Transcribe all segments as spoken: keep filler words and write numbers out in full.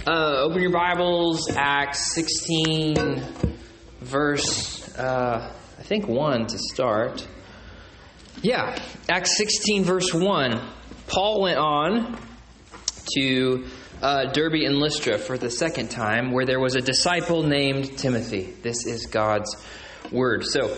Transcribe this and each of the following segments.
Uh, open your Bibles, Acts sixteen, verse, uh, I think one to start. Yeah, Acts sixteen, verse one. Paul went on to uh, Derbe and Lystra for the second time, where there was a disciple named Timothy. This is God's word. So,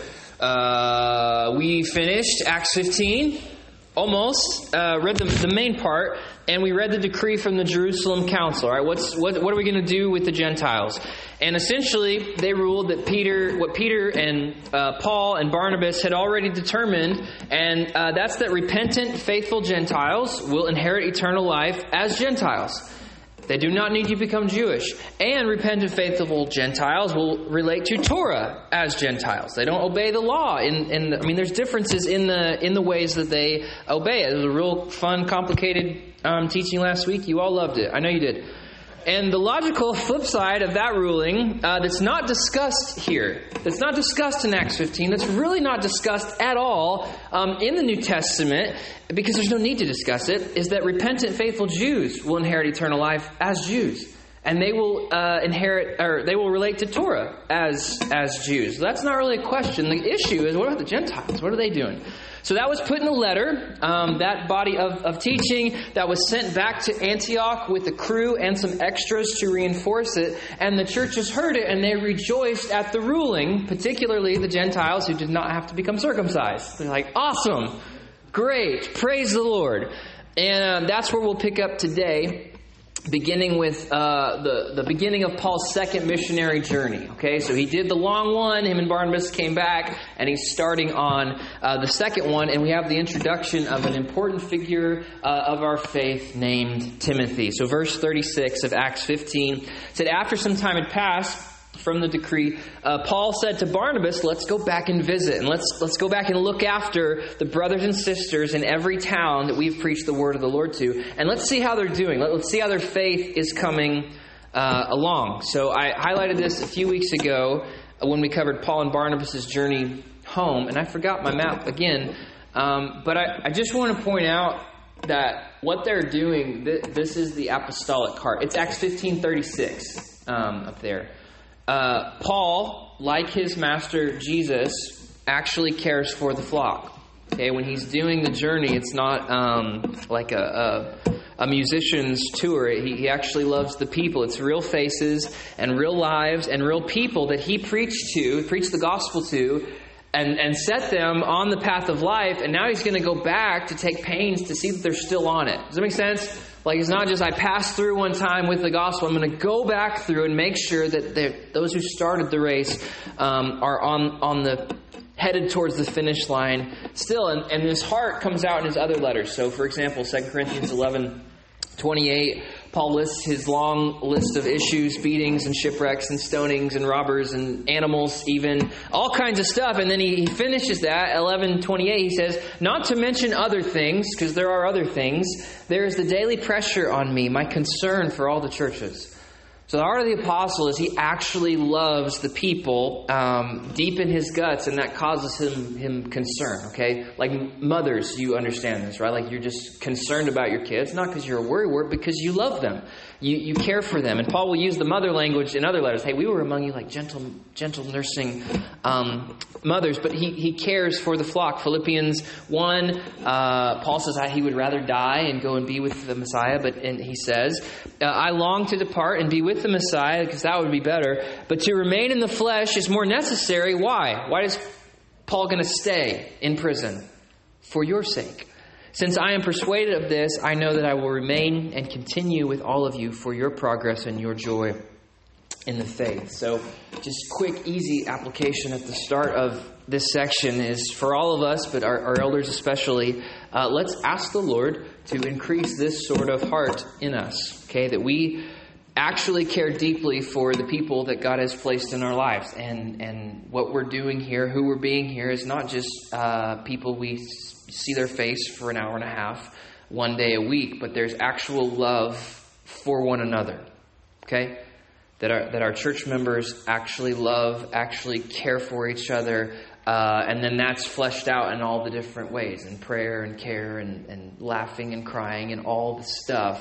uh, we finished Acts fifteen, almost, uh, read the, the main part, and we read the decree from the Jerusalem Council. All right, what's what? What are we going to do with the Gentiles? And essentially, they ruled that Peter, what Peter and uh, Paul and Barnabas had already determined, and uh, that's that repentant, faithful Gentiles will inherit eternal life as Gentiles. They do not need to become Jewish. And repentant, faithful Gentiles will relate to Torah as Gentiles. They don't obey the law. In, in the, I mean, there's differences in the in the ways that they obey it. It was a real fun, complicated um, teaching last week. You all loved it. I know you did. And the logical flip side of that ruling uh, that's not discussed here, that's not discussed in Acts fifteen, that's really not discussed at all um, in the New Testament, because there's no need to discuss it, is that repentant, faithful Jews will inherit eternal life as Jews. And they will uh, inherit, or they will relate to Torah as, as Jews. That's not really a question. The issue is, what about the Gentiles? What are they doing? So that was put in a letter, um, that body of, of teaching that was sent back to Antioch with a crew and some extras to reinforce it. And the churches heard it and they rejoiced at the ruling, particularly the Gentiles who did not have to become circumcised. They're like, awesome, great, praise the Lord. And um, that's where we'll pick up today, beginning with uh, the, the beginning of Paul's second missionary journey. Okay, so he did the long one. Him and Barnabas came back, and he's starting on uh, the second one. And we have the introduction of an important figure uh, of our faith named Timothy. So verse thirty-six of Acts fifteen said, after some time had passed from the decree, uh, Paul said to Barnabas, let's go back and visit, and let's let's go back and look after the brothers and sisters in every town that we've preached the word of the Lord to, and let's see how they're doing. Let, let's see how their faith is coming uh, along. So I highlighted this a few weeks ago when we covered Paul and Barnabas' journey home, and I forgot my map again, um, but I, I just want to point out that what they're doing, th- this is the apostolic heart. It's Acts fifteen thirty-six um, up there. Uh, Paul, like his master Jesus, actually cares for the flock. Okay, when he's doing the journey, it's not um, like a, a, a musician's tour. He, he actually loves the people. It's real faces and real lives and real people that he preached to, preached the gospel to, and, and set them on the path of life. And now he's going to go back to take pains to see that they're still on it. Does that make sense? Like, it's not just I passed through one time with the gospel. I'm going to go back through and make sure that those who started the race um, are on on the headed towards the finish line still. And, and his heart comes out in his other letters. So, for example, Second Corinthians eleven twenty-eight, Paul lists his long list of issues, beatings and shipwrecks and stonings and robbers and animals, even all kinds of stuff. And then he, he finishes that, eleven twenty-eight, he says, not to mention other things, because there are other things, there is the daily pressure on me, my concern for all the churches. So the heart of the apostle is he actually loves the people um, deep in his guts, and that causes him him concern, okay? Like mothers, you understand this, right? Like you're just concerned about your kids, not because you're a worrywart, because you love them. You you care for them. And Paul will use the mother language in other letters. Hey, we were among you like gentle gentle nursing um, mothers, but he, he cares for the flock. Philippians one, uh, Paul says he would rather die and go and be with the Messiah, but and he says, uh, I long to depart and be with the Messiah, because that would be better, but to remain in the flesh is more necessary. Why? Why is Paul going to stay in prison? For your sake. Since I am persuaded of this, I know that I will remain and continue with all of you for your progress and your joy in the faith. So just quick, easy application at the start of this section is for all of us, but our, our elders especially, uh, let's ask the Lord to increase this sort of heart in us, okay, that we actually care deeply for the people that God has placed in our lives. And, and what we're doing here, who we're being here, is not just uh, people we see their face for an hour and a half, one day a week, but there's actual love for one another. Okay? That our that our church members actually love, actually care for each other, uh, and then that's fleshed out in all the different ways, in prayer and care and, and laughing and crying and all the stuff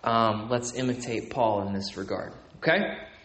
Um, let's imitate Paul in this regard. Okay?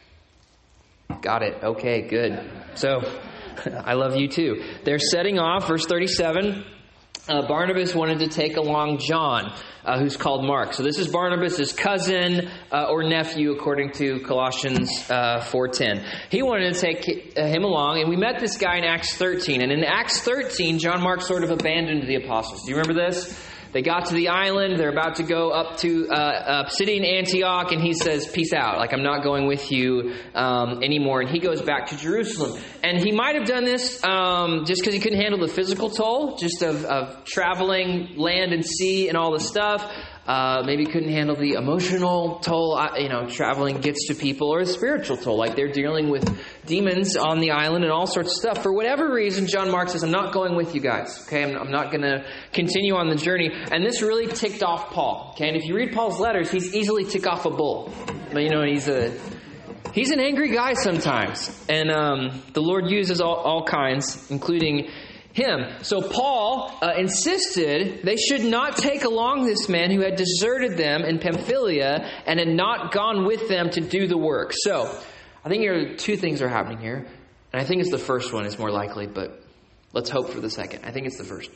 Got it. Okay, good. So, I love you too. They're setting off, verse thirty-seven. Uh, Barnabas wanted to take along John, uh, who's called Mark. So this is Barnabas' cousin uh, or nephew, according to Colossians uh, four ten. He wanted to take uh, him along, and we met this guy in Acts thirteen. And in Acts thirteen, John Mark sort of abandoned the apostles. Do you remember this? They got to the island. They're about to go up to uh, a city in Antioch, and he says, peace out. Like, I'm not going with you um, anymore. And he goes back to Jerusalem. And he might have done this um, just because he couldn't handle the physical toll, just of, of traveling land and sea and all the stuff. Uh, maybe couldn't handle the emotional toll, uh, you know, traveling gets to people, or the spiritual toll, like they're dealing with demons on the island and all sorts of stuff. For whatever reason, John Mark says, I'm not going with you guys, okay? I'm, I'm not going to continue on the journey. And this really ticked off Paul, okay? And if you read Paul's letters, he's easily tick off a bull. But, you know, he's a... He's an angry guy sometimes. And um, the Lord uses all, all kinds, including him. So Paul uh, insisted they should not take along this man who had deserted them in Pamphylia and had not gone with them to do the work. So I think here are two things are happening here. And I think it's the first one is more likely, but let's hope for the second. I think it's the first.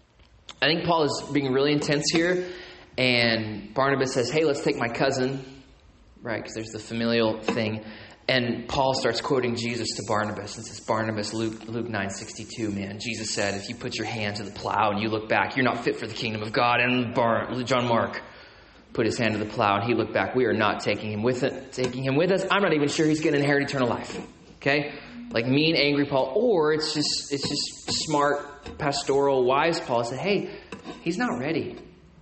I think Paul is being really intense here. And Barnabas says, hey, let's take my cousin. Right, because there's the familial thing. And Paul starts quoting Jesus to Barnabas. And says, Barnabas, Luke, Luke nine sixty-two, man. Jesus said, if you put your hand to the plow and you look back, you're not fit for the kingdom of God. And Bar- John Mark put his hand to the plow and he looked back. We are not taking him with it, taking him with us. I'm not even sure he's going to inherit eternal life. Okay? Like mean, angry Paul. Or it's just it's just smart, pastoral, wise Paul said, hey, he's not ready.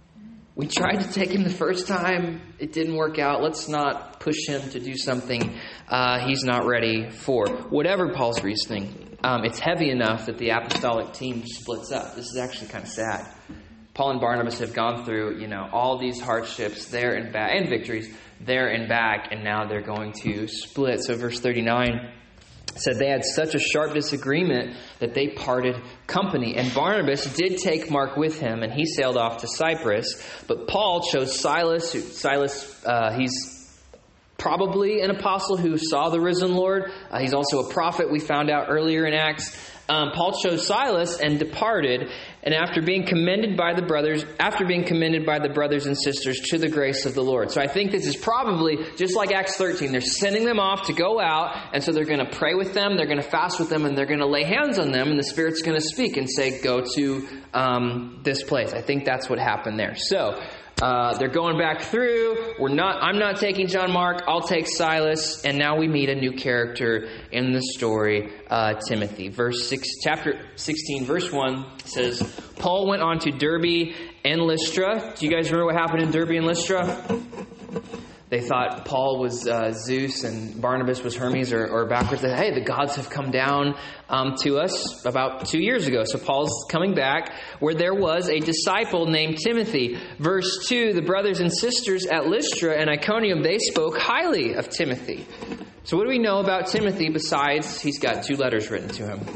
We tried to take him the first time. It didn't work out. Let's not push him to do something uh, he's not ready for. Whatever Paul's reasoning, um, it's heavy enough that the apostolic team splits up. This is actually kind of sad. Paul and Barnabas have gone through, you know, all these hardships there and back, and victories there and back, and now they're going to split. So verse thirty-nine said they had such a sharp disagreement that they parted company. And Barnabas did take Mark with him, and he sailed off to Cyprus. But Paul chose Silas. Who, Silas, uh, he's probably an apostle who saw the risen Lord. Uh, he's also a prophet, we found out earlier in Acts. Um, Paul chose Silas and departed, and after being commended by the brothers, after being commended by the brothers and sisters to the grace of the Lord. So I think this is probably just like Acts thirteen. They're sending them off to go out, and so they're going to pray with them, they're going to fast with them, and they're going to lay hands on them, and the Spirit's going to speak and say, go to um, this place. I think that's what happened there. So Uh, they're going back through. We're not. I'm not taking John Mark. I'll take Silas. And now we meet a new character in the story, uh, Timothy. Verse six, chapter sixteen, verse one says, Paul went on to Derbe and Lystra. Do you guys remember what happened in Derbe and Lystra? They thought Paul was uh, Zeus and Barnabas was Hermes, or, or backwards. They said, hey, the gods have come down um, to us about two years ago. So Paul's coming back where there was a disciple named Timothy. Verse two, the brothers and sisters at Lystra and Iconium, they spoke highly of Timothy. So what do we know about Timothy besides he's got two letters written to him?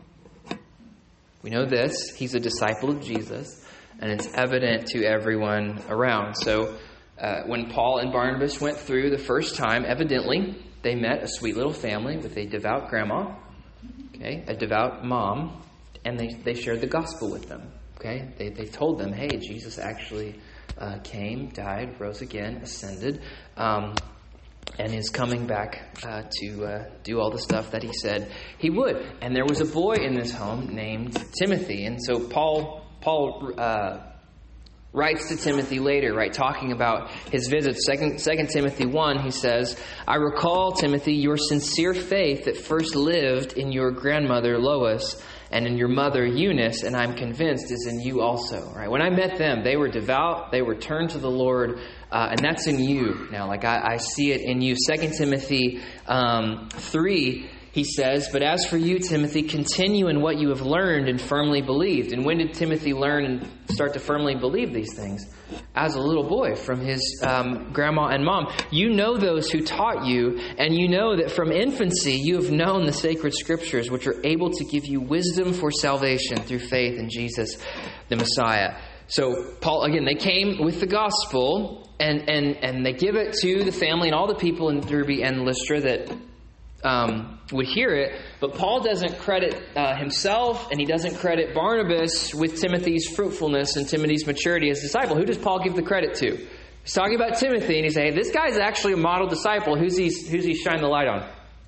We know this. He's a disciple of Jesus, and it's evident to everyone around. So Uh, when Paul and Barnabas went through the first time, evidently, they met a sweet little family with a devout grandma, okay, a devout mom, and they, they shared the gospel with them, okay? They, they told them, hey, Jesus actually uh, came, died, rose again, ascended, um, and is coming back uh, to uh, do all the stuff that he said he would. And there was a boy in this home named Timothy, and so Paul, Paul, uh, writes to Timothy later, right, talking about his visit. Second, Second Timothy one, he says, I recall, Timothy, your sincere faith that first lived in your grandmother Lois and in your mother Eunice, and I'm convinced is in you also. Right? When I met them, they were devout, they were turned to the Lord, uh, and that's in you now. Like I, I see it in you. Second Timothy um, three, he says, but as for you, Timothy, continue in what you have learned and firmly believed. And when did Timothy learn and start to firmly believe these things? As a little boy from his um, grandma and mom. You know those who taught you, and you know that from infancy you have known the sacred scriptures, which are able to give you wisdom for salvation through faith in Jesus, the Messiah. So Paul, again, they came with the gospel, and, and, and they give it to the family and all the people in Derbe and Lystra that um, would hear it. But Paul doesn't credit uh, himself, and he doesn't credit Barnabas with Timothy's fruitfulness and Timothy's maturity as a disciple. Who does Paul give the credit to? He's talking about Timothy, and he's saying, hey, this guy's actually a model disciple. Who's he, who's he shining the light on?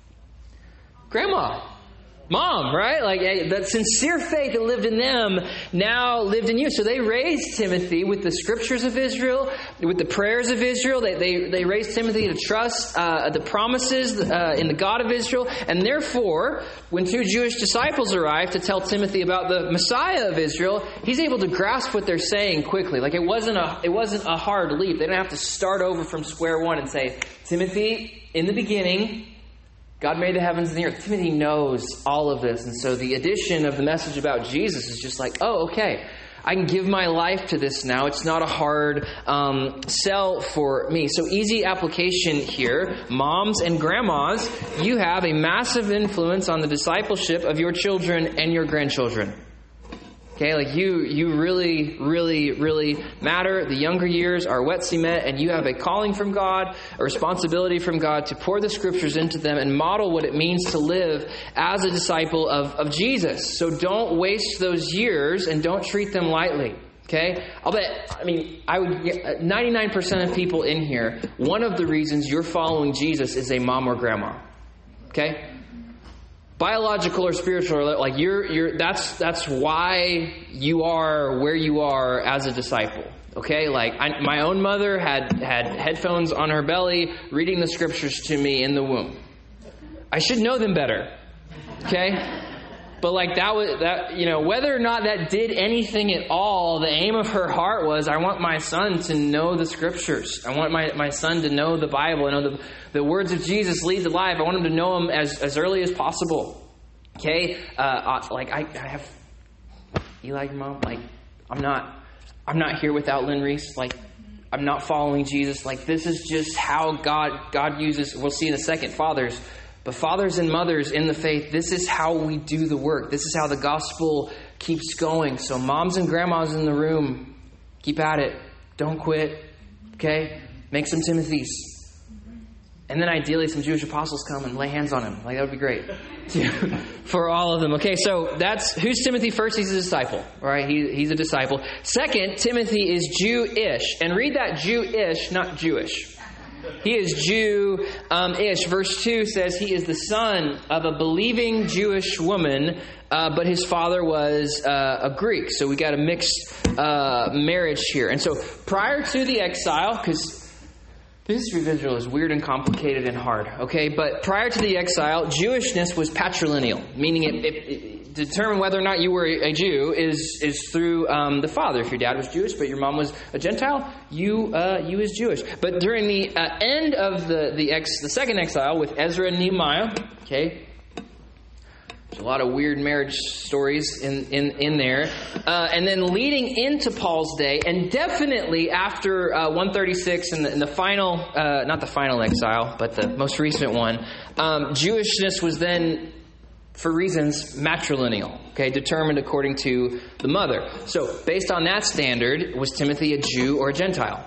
Grandma. Mom, right? Like that sincere faith that lived in them now lived in you. So they raised Timothy with the scriptures of Israel, with the prayers of Israel. They they, they raised Timothy to trust uh, the promises uh, in the God of Israel. And therefore, when two Jewish disciples arrived to tell Timothy about the Messiah of Israel, he's able to grasp what they're saying quickly. Like it wasn't a it wasn't a hard leap. They didn't have to start over from square one and say, Timothy, in the beginning, God made the heavens and the earth. Timothy knows all of this. And so the addition of the message about Jesus is just like, oh, okay, I can give my life to this now. It's not a hard um, sell for me. So easy application here. Moms and grandmas, you have a massive influence on the discipleship of your children and your grandchildren. Okay, like you you really, really, really matter. The younger years are wet cement, and you have a calling from God, a responsibility from God to pour the scriptures into them and model what it means to live as a disciple of, of Jesus. So don't waste those years and don't treat them lightly. Okay? I'll bet, I mean, I would ninety-nine percent of people in here, one of the reasons you're following Jesus is a mom or grandma. Okay? Biological or spiritual, like you're, you're, that's, that's why you are where you are as a disciple. Okay. Like I, my own mother had, had headphones on her belly, reading the scriptures to me in the womb. I should know them better. Okay. But like that was that, you know, whether or not that did anything at all, the aim of her heart was, I want my son to know the scriptures. I want my, my son to know the Bible. I know the, the words of Jesus lead to life. I want him to know them as, as early as possible. Okay. Uh, like I, I have Eli, your mom, like I'm not, I'm not here without Lynn Reese. Like I'm not following Jesus. Like this is just how God, God uses, we'll see in a second, fathers. But fathers and mothers in the faith, this is how we do the work. This is how the gospel keeps going. So moms and grandmas in the room, keep at it. Don't quit. Okay? Make some Timothys. And then ideally some Jewish apostles come and lay hands on him. Like that would be great. For all of them. Okay, so that's, who's Timothy? First, he's a disciple. All right, he, he's a disciple. Second, Timothy is Jew-ish. And read that Jew-ish, not Jewish. He is Jew-ish. Um, Verse two says he is the son of a believing Jewish woman, uh, but his father was uh, a Greek. So we got a mixed uh, marriage here. And so prior to the exile, because the history of Israel is weird and complicated and hard, okay? But prior to the exile, Jewishness was patrilineal, meaning it, it, it determined whether or not you were a Jew is is through um, the father. If your dad was Jewish, but your mom was a Gentile, you uh, you is Jewish. But during the uh, end of the the ex the second exile with Ezra and Nehemiah, okay. There's a lot of weird marriage stories in, in, in there. Uh, and then leading into Paul's day, and definitely after uh, one thirty-six and the, and the final, uh, not the final exile, but the most recent one, um, Jewishness was then, for reasons, matrilineal, okay, determined according to the mother. So based on that standard, was Timothy a Jew or a Gentile?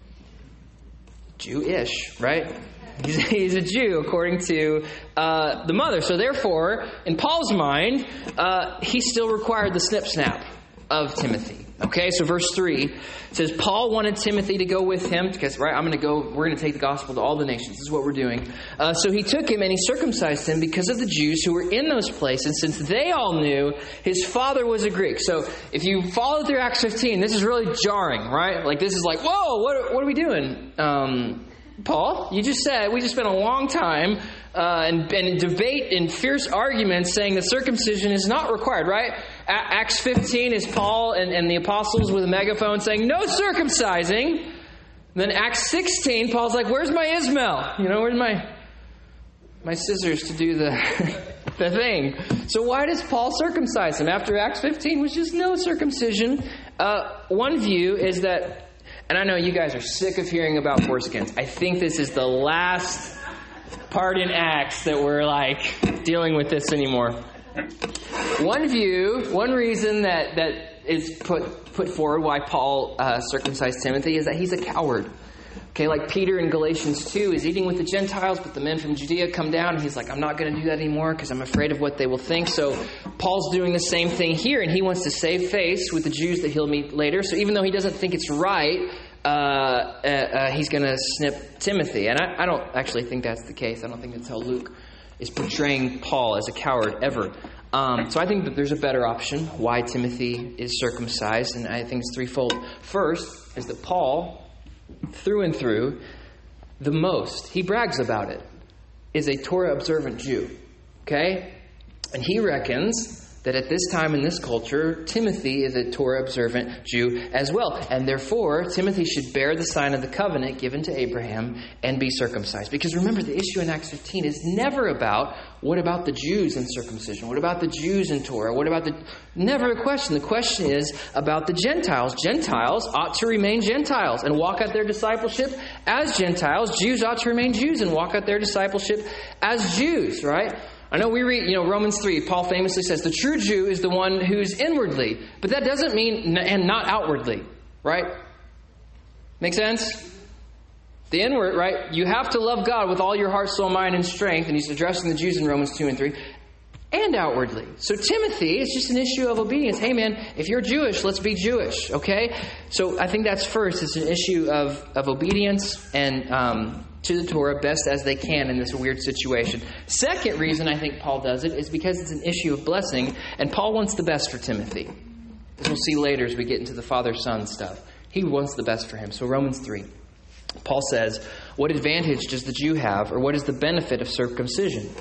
Jew-ish, right? He's, he's a Jew according to uh, the mother. So therefore, in Paul's mind, uh, he still required the snip-snap of Timothy. Okay, so verse three says, Paul wanted Timothy to go with him because, right, I'm going to go, we're going to take the gospel to all the nations. This is what we're doing. Uh, so he took him and he circumcised him because of the Jews who were in those places, since they all knew his father was a Greek. So if you follow through Acts fifteen, this is really jarring, right? Like this is like, whoa, what, what are we doing? Um... Paul, you just said, we just spent a long time uh, and, and in debate and fierce arguments saying that circumcision is not required, right? A- Acts fifteen is Paul and, and the apostles with a megaphone saying, no circumcising. And then Acts sixteen, Paul's like, where's my Ishmael? You know, where's my my scissors to do the, the thing? So why does Paul circumcise him? After Acts fifteen was just no circumcision. Uh, one view is that, and I know you guys are sick of hearing about foreskins. I think this is the last part in Acts that we're like dealing with this anymore. One view, one reason that, that is put put forward why Paul uh, circumcised Timothy is that he's a coward. Okay, like Peter in Galatians two is eating with the Gentiles, but the men from Judea come down, and he's like, I'm not going to do that anymore because I'm afraid of what they will think. So Paul's doing the same thing here, and he wants to save face with the Jews that he'll meet later. So even though he doesn't think it's right, uh, uh, uh, he's going to snip Timothy. And I, I don't actually think that's the case. I don't think that's how Luke is portraying Paul as a coward ever. Um, so I think that there's a better option why Timothy is circumcised, and I think it's threefold. First is that Paul, through and through, the most, he brags about it, is a Torah-observant Jew. Okay? And he reckons that at this time in this culture, Timothy is a Torah-observant Jew as well. And therefore, Timothy should bear the sign of the covenant given to Abraham and be circumcised. Because remember, the issue in Acts fifteen is never about, what about the Jews in circumcision? What about the Jews in Torah? What about the... Never a question. The question is about the Gentiles. Gentiles ought to remain Gentiles and walk out their discipleship as Gentiles. Jews ought to remain Jews and walk out their discipleship as Jews, right? I know we read, you know, Romans three, Paul famously says, the true Jew is the one who's inwardly. But that doesn't mean, and not outwardly, right? Make sense? The inward, right? You have to love God with all your heart, soul, mind, and strength. And he's addressing the Jews in Romans two and three. And outwardly. So Timothy, it's just an issue of obedience. Hey man, if you're Jewish, let's be Jewish, okay? So I think that's first. It's an issue of, of obedience and um, to the Torah best as they can in this weird situation. Second reason I think Paul does it is because it's an issue of blessing, and Paul wants the best for Timothy. As we'll see later as we get into the father-son stuff. He wants the best for him. So Romans three. Paul says, what advantage does the Jew have, or what is the benefit of circumcision?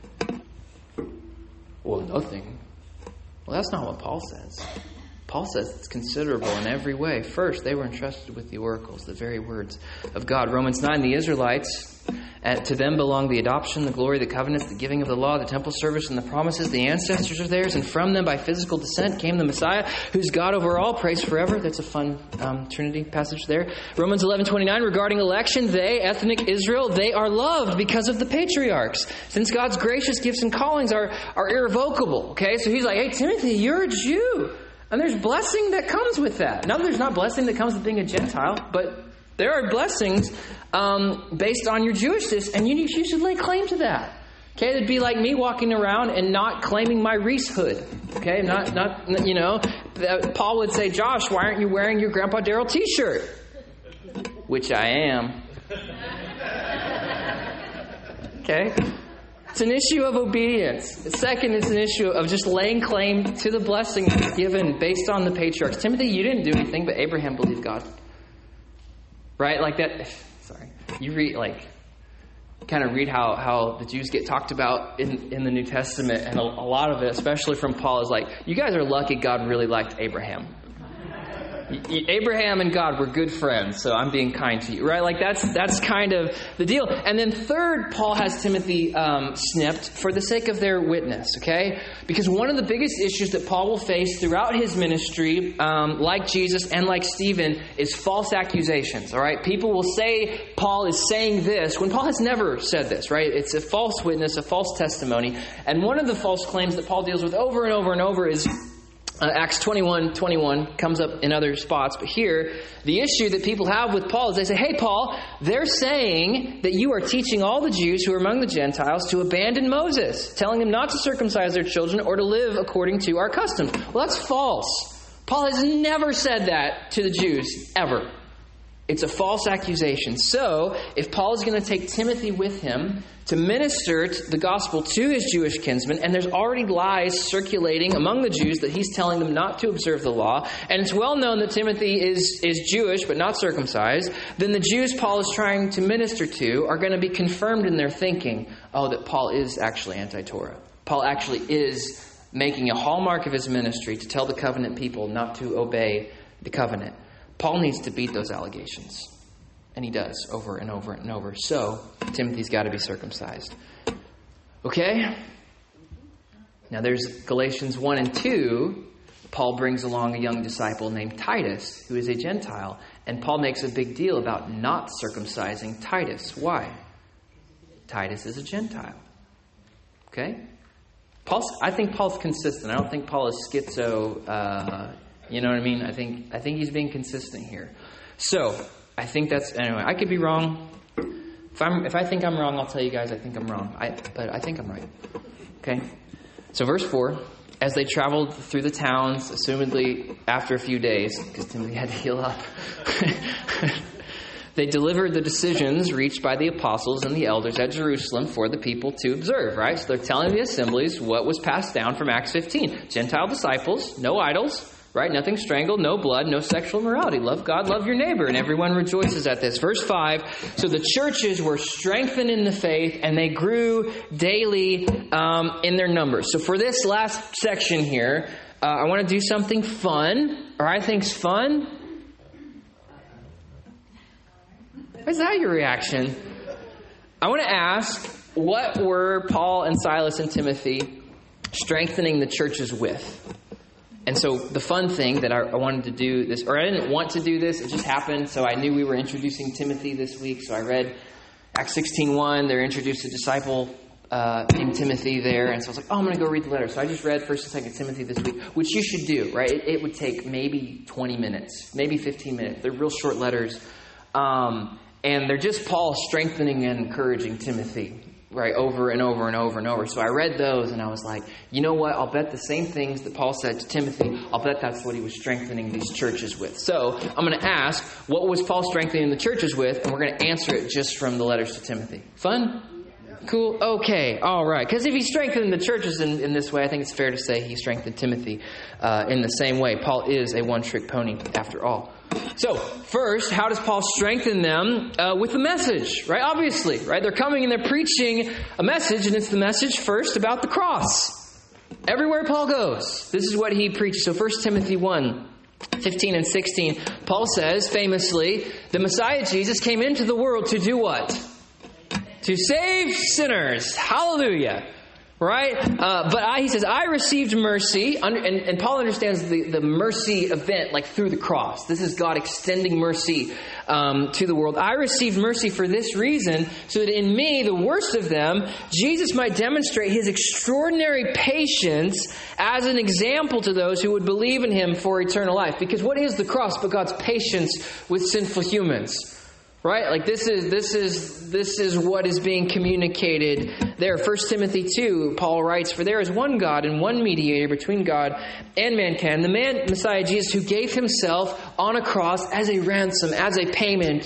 Well, nothing. Well, that's not what Paul says. Paul says it's considerable in every way. First, they were entrusted with the oracles, the very words of God. Romans nine, the Israelites, and to them belong the adoption, the glory, the covenants, the giving of the law, the temple service, and the promises. The ancestors are theirs, and from them by physical descent came the Messiah, who's God over all, praised forever. That's a fun um, Trinity passage there. Romans eleven twenty-nine, regarding election, they, ethnic Israel, they are loved because of the patriarchs, since God's gracious gifts and callings are, are irrevocable. Okay, so he's like, hey, Timothy, you're a Jew. And there's blessing that comes with that. Now, there's not blessing that comes with being a Gentile, but there are blessings um, based on your Jewishness, and you, you should lay claim to that. Okay, it'd be like me walking around and not claiming my Reese hood. Okay, not, not you know, Paul would say, Josh, why aren't you wearing your Grandpa Darrell t-shirt? Which I am. Okay. It's an issue of obedience. The second is an issue of just laying claim to the blessing that's given based on the patriarchs. Timothy, you didn't do anything, but Abraham believed God. Right? Like that. Sorry. You read, like, kind of read how, how the Jews get talked about in, in the New Testament. And a, a lot of it, especially from Paul, is like, you guys are lucky God really liked Abraham. Abraham and God were good friends, so I'm being kind to you, right? Like that's that's kind of the deal. And then third, Paul has Timothy um, snipped for the sake of their witness, okay? Because one of the biggest issues that Paul will face throughout his ministry, um, like Jesus and like Stephen, is false accusations, all right? People will say Paul is saying this when Paul has never said this, right? It's a false witness, a false testimony. And one of the false claims that Paul deals with over and over and over is Uh, Acts twenty-one twenty-one comes up in other spots. But here, the issue that people have with Paul is they say, hey, Paul, they're saying that you are teaching all the Jews who are among the Gentiles to abandon Moses, telling them not to circumcise their children or to live according to our customs. Well, that's false. Paul has never said that to the Jews, ever. It's a false accusation. So, if Paul is going to take Timothy with him to minister the gospel to his Jewish kinsmen, and there's already lies circulating among the Jews that he's telling them not to observe the law, and it's well known that Timothy is, is Jewish but not circumcised, then the Jews Paul is trying to minister to are going to be confirmed in their thinking, oh, that Paul is actually anti-Torah. Paul actually is making a hallmark of his ministry to tell the covenant people not to obey the covenant. Paul needs to beat those allegations. And he does over and over and over. So, Timothy's got to be circumcised. Okay? Now there's Galatians one and two. Paul brings along a young disciple named Titus, who is a Gentile. And Paul makes a big deal about not circumcising Titus. Why? Titus is a Gentile. Okay? Paul's, I think Paul's consistent. I don't think Paul is schizo, uh, You know what I mean? I think I think he's being consistent here. So I think that's anyway. I could be wrong. If I'm if I think I'm wrong, I'll tell you guys I think I'm wrong. I but I think I'm right. Okay. So verse four. As they traveled through the towns, assumedly after a few days, because Timothy had to heal up, they delivered the decisions reached by the apostles and the elders at Jerusalem for the people to observe, right? So they're telling the assemblies what was passed down from Acts fifteen. Gentile disciples, no idols, right? Nothing strangled, no blood, no sexual immorality. Love God, love your neighbor. And everyone rejoices at this. Verse five, so the churches were strengthened in the faith and they grew daily um, in their numbers. So for this last section here, uh, I want to do something fun, or I think's fun. Is that your reaction? I want to ask, what were Paul and Silas and Timothy strengthening the churches with? And so the fun thing that I, I wanted to do this, or I didn't want to do this, it just happened. So I knew we were introducing Timothy this week. So I read Acts sixteen one. They're introduced a disciple uh, named Timothy there. And so I was like, oh, I'm going to go read the letter. So I just read First and Second Timothy this week, which you should do, right? It, it would take maybe twenty minutes, maybe fifteen minutes. They're real short letters. Um, and they're just Paul strengthening and encouraging Timothy, right, over and over and over and over. So I read those and I was like, you know what? I'll bet the same things that Paul said to Timothy, I'll bet that's what he was strengthening these churches with. So I'm going to ask, what was Paul strengthening the churches with? And we're going to answer it just from the letters to Timothy. Fun? Cool? Okay. All right. Because if he strengthened the churches in, in this way, I think it's fair to say he strengthened Timothy uh, in the same way. Paul is a one-trick pony after all. So, first, how does Paul strengthen them? Uh, with the message, right? Obviously, right? They're coming and they're preaching a message, and it's the message first about the cross. Everywhere Paul goes, this is what he preaches. So, First Timothy one, fifteen and sixteen, Paul says, famously, the Messiah Jesus came into the world to do what? To save sinners. Hallelujah. Right? Uh, but I, he says, I received mercy. And, and Paul understands the, the mercy event like through the cross. This is God extending mercy um, to the world. I received mercy for this reason, so that in me, the worst of them, Jesus might demonstrate his extraordinary patience as an example to those who would believe in him for eternal life. Because what is the cross but God's patience with sinful humans? Right? Like this is this is this is what is being communicated there. First Timothy two, Paul writes, for there is one God and one mediator between God and mankind, the man Messiah Jesus, who gave himself on a cross as a ransom, as a payment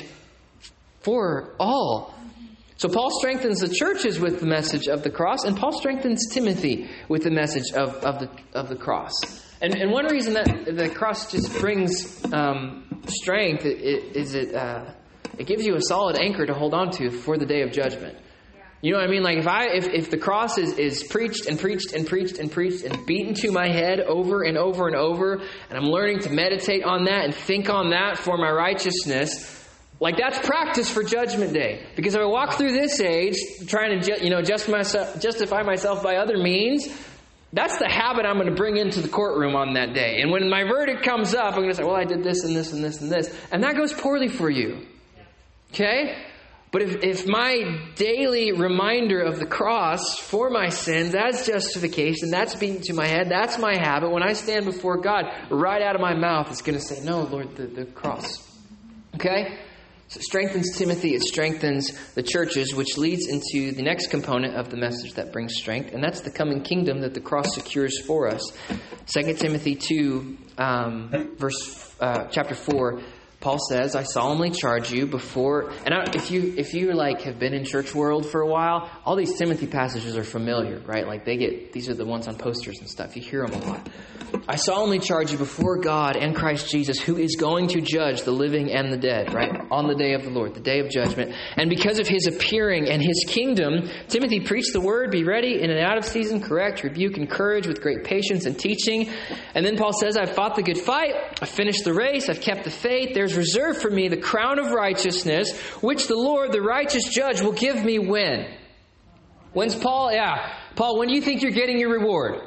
for all. So Paul strengthens the churches with the message of the cross, and Paul strengthens Timothy with the message of, of the of the cross. And, and one reason that the cross just brings um, strength is it. Uh, It gives you a solid anchor to hold on to for the day of judgment. You know what I mean? Like if I if, if the cross is, is preached and preached and preached and preached and beaten to my head over and over and over, and I'm learning to meditate on that and think on that for my righteousness, like that's practice for Judgment Day. Because if I walk through this age trying to ju- you know just myself, justify myself by other means, that's the habit I'm going to bring into the courtroom on that day. And when my verdict comes up, I'm going to say, well, I did this and this and this and this. And that goes poorly for you. Okay? But if, if my daily reminder of the cross for my sins, that's justification, that's beaten to my head, that's my habit. When I stand before God, right out of my mouth, it's going to say, no, Lord, the, the cross. Okay? So it strengthens Timothy, it strengthens the churches, which leads into the next component of the message that brings strength, and that's the coming kingdom that the cross secures for us. Second Timothy two, um, verse uh, chapter four, Paul says, I solemnly charge you before, and I, if you if you like have been in church world for a while, all these Timothy passages are familiar, right? Like they get, these are the ones on posters and stuff. You hear them a lot. I solemnly charge you before God and Christ Jesus, who is going to judge the living and the dead, right? On the day of the Lord, the day of judgment. And because of his appearing and his kingdom, Timothy, preach the word, be ready in and out of season, correct, rebuke, encourage with great patience and teaching. And then Paul says, I've fought the good fight, I've finished the race, I've kept the faith. There's reserved for me the crown of righteousness, which the Lord, the righteous judge, will give me when? When's Paul? Yeah. Paul, when do you think you're getting your reward?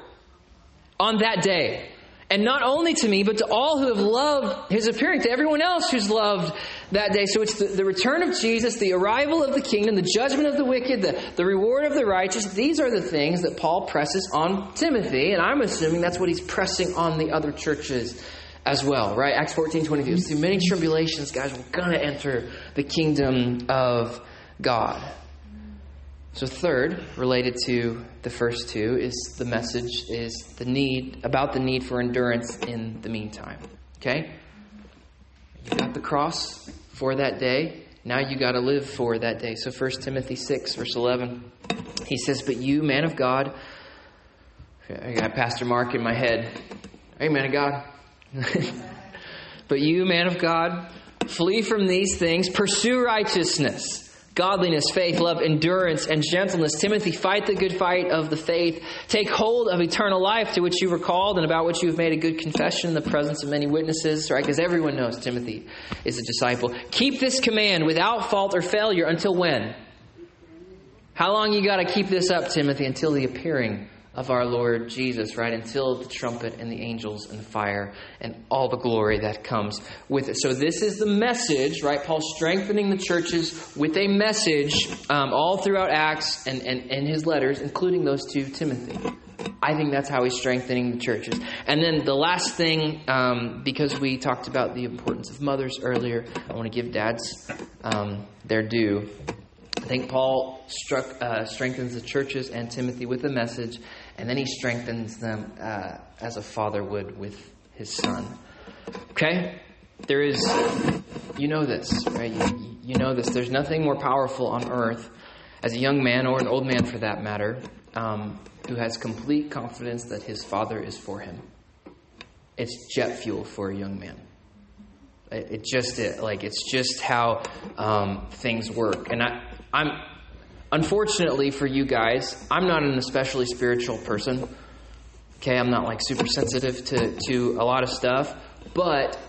On that day. And not only to me, but to all who have loved his appearing, to everyone else who's loved that day. So it's the, the return of Jesus, the arrival of the kingdom, the judgment of the wicked, the, the reward of the righteous. These are the things that Paul presses on Timothy. And I'm assuming that's what he's pressing on the other churches as well, right? Acts fourteen twenty-two. Through many tribulations, guys, we're going to enter the kingdom of God. So third, related to the first two, is the message is the need, about the need for endurance in the meantime. Okay? You got the cross for that day. Now you got to live for that day. So First Timothy six, verse eleven, he says, "But you, man of God," I got Pastor Mark in my head. "Hey, man of God." "But you, man of God, flee from these things, pursue righteousness, godliness, faith, love, endurance, and gentleness. Timothy, fight the good fight of the faith. Take hold of eternal life, to which you were called and about which you have made a good confession in the presence of many witnesses." Right? Because everyone knows Timothy is a disciple. "Keep this command without fault or failure until when?" How long you got to keep this up, Timothy? Until the appearing of our Lord Jesus, right? Until the trumpet and the angels and the fire and all the glory that comes with it. So this is the message, right? Paul's strengthening the churches with a message um, all throughout Acts and, and, and his letters, including those to Timothy. I think that's how he's strengthening the churches. And then the last thing, um, because we talked about the importance of mothers earlier, I want to give dads um, their due. I think Paul struck, uh, strengthens the churches and Timothy with a message, and then he strengthens them uh, as a father would with his son. Okay? There is, you know this, right? You, you know this. There's nothing more powerful on earth as a young man, or an old man for that matter, um, who has complete confidence that his father is for him. It's jet fuel for a young man. It, it just, it, like, it's just how um, things work. And I, I'm, unfortunately for you guys, I'm not an especially spiritual person. Okay, I'm not like super sensitive to, to a lot of stuff. But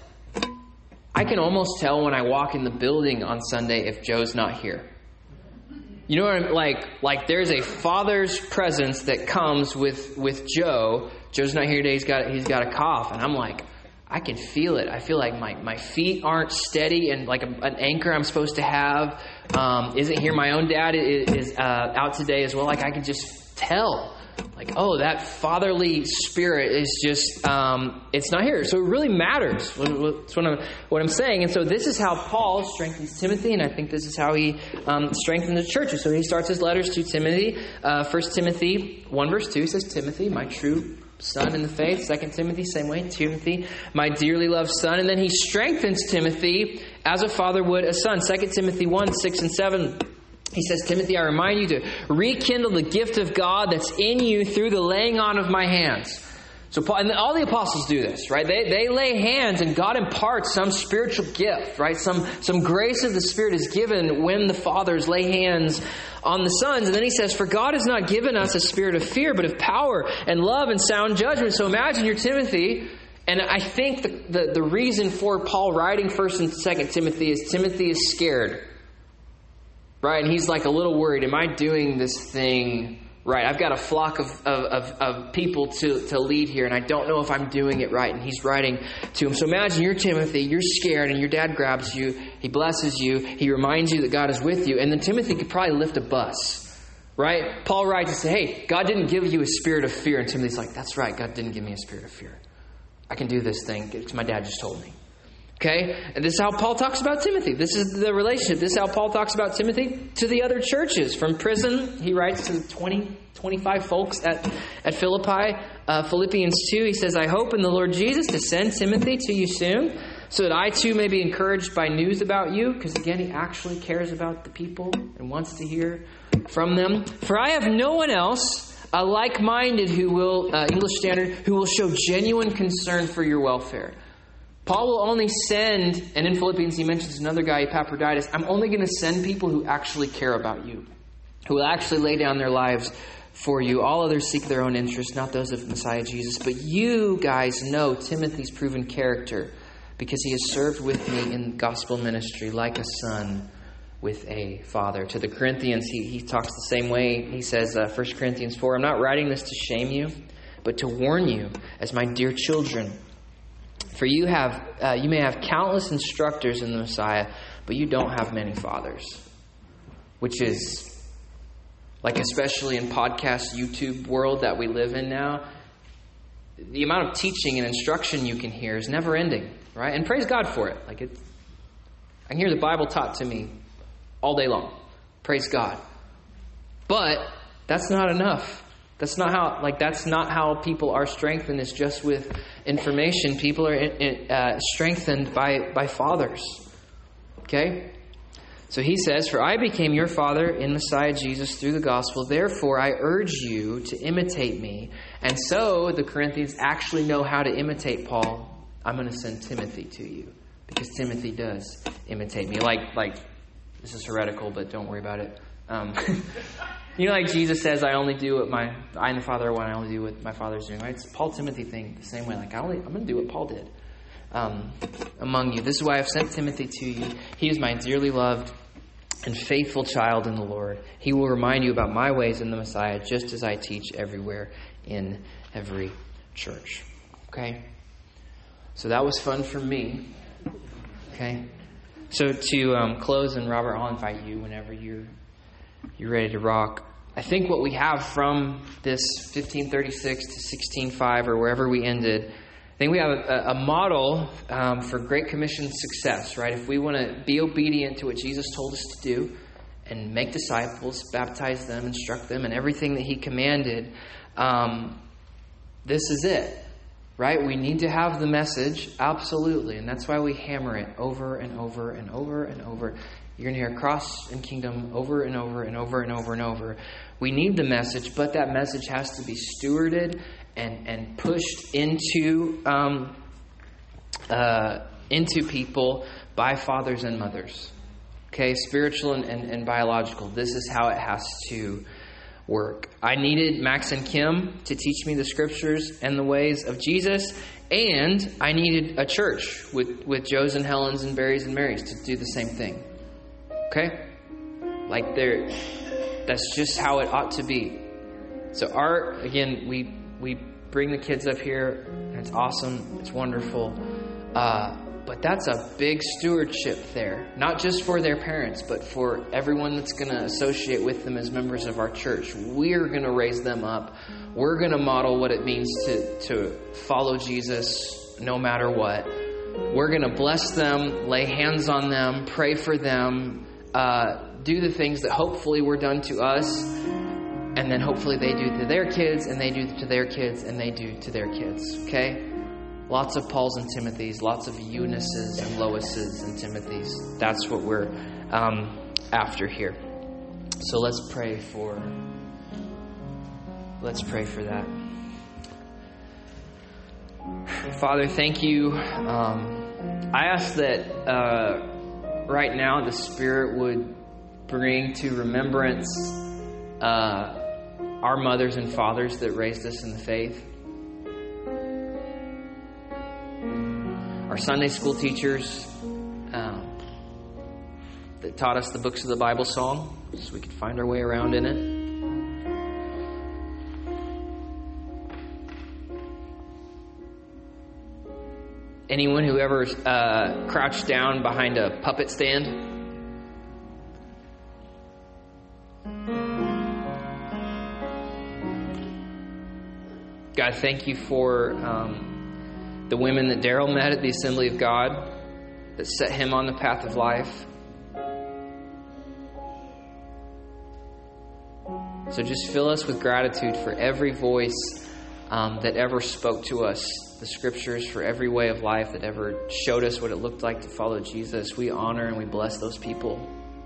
I can almost tell when I walk in the building on Sunday if Joe's not here. You know what I'm like? Like there's a father's presence that comes with, with Joe. Joe's not here today. He's got he's got a cough, and I'm like, I can feel it. I feel like my, my feet aren't steady, and like a, an anchor I'm supposed to have um, isn't here. My own dad is, is uh, out today as well. Like I can just tell, like, oh, that fatherly spirit is just, um, it's not here. So it really matters. That's what I'm, what I'm saying. And so this is how Paul strengthens Timothy, and I think this is how he um, strengthens the churches. So he starts his letters to Timothy. Uh, First Timothy one verse two says, "Timothy, my true son in the faith." Second Timothy, same way. "Timothy, my dearly loved son." And then he strengthens Timothy as a father would a son. Second Timothy one, six and seven. He says, "Timothy, I remind you to rekindle the gift of God that's in you through the laying on of my hands." So Paul, and all the apostles do this, right? They they lay hands and God imparts some spiritual gift, right? Some some grace of the Spirit is given when the fathers lay hands on the sons. And then he says, "For God has not given us a spirit of fear, but of power and love and sound judgment." So imagine you're Timothy. And I think the, the, the reason for Paul writing First and Second Timothy is Timothy is scared. Right? And he's like a little worried. Am I doing this thing right? I've got a flock of, of, of, of people to, to lead here, and I don't know if I'm doing it right. And he's writing to him. So imagine you're Timothy, you're scared, and your dad grabs you, he blesses you, he reminds you that God is with you. And then Timothy could probably lift a bus. Right? Paul writes and says, "Hey, God didn't give you a spirit of fear." And Timothy's like, "That's right, God didn't give me a spirit of fear. I can do this thing because my dad just told me." Okay? And this is how Paul talks about Timothy. This is the relationship. This is how Paul talks about Timothy to the other churches. From prison, he writes to the twenty, twenty-five folks at, at Philippi. Uh, Philippians two, he says, "I hope in the Lord Jesus to send Timothy to you soon, so that I too may be encouraged by news about you." Because again, he actually cares about the people and wants to hear from them. "For I have no one else uh, like-minded who will, uh, English Standard, who will show genuine concern for your welfare." Paul will only send, and in Philippians he mentions another guy, Epaphroditus, "I'm only going to send people who actually care about you, who will actually lay down their lives for you. All others seek their own interests, not those of Messiah Jesus. But you guys know Timothy's proven character, because he has served with me in gospel ministry like a son with a father." To the Corinthians, he, he talks the same way. He says, uh, First Corinthians four, "I'm not writing this to shame you, but to warn you as my dear children. For you have, uh, you may have countless instructors in the Messiah, but you don't have many fathers." Which is, like especially in podcast YouTube world that we live in now, the amount of teaching and instruction you can hear is never ending, right? And praise God for it. Like it, I can hear the Bible taught to me all day long. Praise God. But that's not enough. That's not how, like, that's not how people are strengthened. It's just with information. People are uh, strengthened by, by fathers. Okay? So he says, "For I became your father in Messiah Jesus through the gospel. Therefore, I urge you to imitate me." And so the Corinthians actually know how to imitate Paul. I'm going to send Timothy to you because Timothy does imitate me. Like, like this is heretical, but don't worry about it. Um, you know, like Jesus says, I only do what my, I and the Father are one, I only do what my Father's doing, right? It's the Paul Timothy thing the same way. Like, I only, I'm going to do what Paul did um, among you. This is why I've sent Timothy to you. He is my dearly loved and faithful child in the Lord. He will remind you about my ways in the Messiah, just as I teach everywhere in every church. Okay? So that was fun for me. Okay? So to um, close, and Robert, I'll invite you whenever you're you're ready to rock. I think what we have from this fifteen thirty-six to sixteen five, or wherever we ended, I think we have a, a model um, for Great Commission success, right? If we want to be obedient to what Jesus told us to do and make disciples, baptize them, instruct them, and everything that he commanded, um, this is it, right? We need to have the message, absolutely, and that's why we hammer it over and over and over and over. You're going to hear cross and kingdom over and over and over and over and over. We need the message, but that message has to be stewarded and, and pushed into um, uh, into people by fathers and mothers. Okay, spiritual and, and, and biological. This is how it has to work. I needed Max and Kim to teach me the scriptures and the ways of Jesus, and I needed a church with, with Joes and Helens and Barrys and Marys to do the same thing. Okay? Like there, that's just how it ought to be. So our, again, we we bring the kids up here, and it's awesome, it's wonderful. Uh, but that's a big stewardship there. Not just for their parents, but for everyone that's going to associate with them as members of our church. We're going to raise them up. We're going to model what it means to, to follow Jesus no matter what. We're going to bless them, lay hands on them, pray for them, Uh, do the things that hopefully were done to us, and then hopefully they do to their kids, and they do to their kids, and they do to their kids. Okay? Lots of Pauls and Timothys, lots of Eunices and Loises and Timothys. That's what we're um, after here. So let's pray for. Let's pray for that. Father, thank you. Um, I ask that. Uh, Right now, the Spirit would bring to remembrance uh, our mothers and fathers that raised us in the faith. Our Sunday school teachers um, that taught us the books of the Bible song so we could find our way around in it. Anyone who ever uh, crouched down behind a puppet stand? God, thank you for um, the women that Daryl met at the Assembly of God that set him on the path of life. So just fill us with gratitude for every voice um, that ever spoke to us, the scriptures, for every way of life that ever showed us what it looked like to follow Jesus. We honor and we bless those people.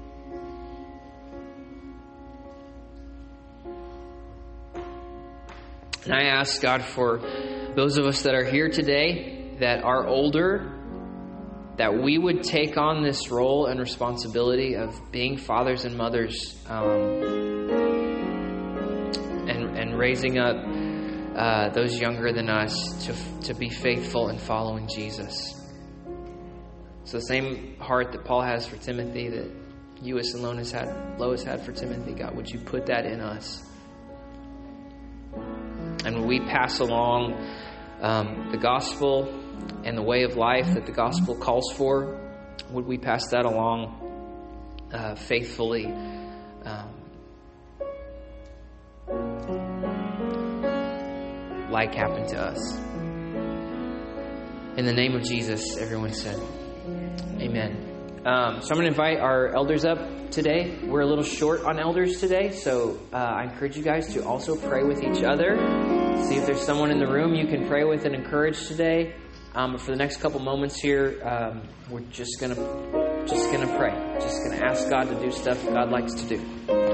And I ask God for those of us that are here today that are older, that we would take on this role and responsibility of being fathers and mothers um, and, and raising up Uh, those younger than us to to be faithful in following Jesus. So the same heart that Paul has for Timothy, that Eunice and Lois had, Lois had for Timothy, God, would you put that in us? And when we pass along um, the gospel and the way of life that the gospel calls for, would we pass that along uh, faithfully? Um, like happened to us. In the name of Jesus, everyone said, amen. Um, so I'm going to invite our elders up today. We're a little short on elders today, so uh, I encourage you guys to also pray with each other. See if there's someone in the room you can pray with and encourage today. Um, but for the next couple moments here, um, we're just gonna just gonna pray. Just gonna ask God to do stuff God likes to do.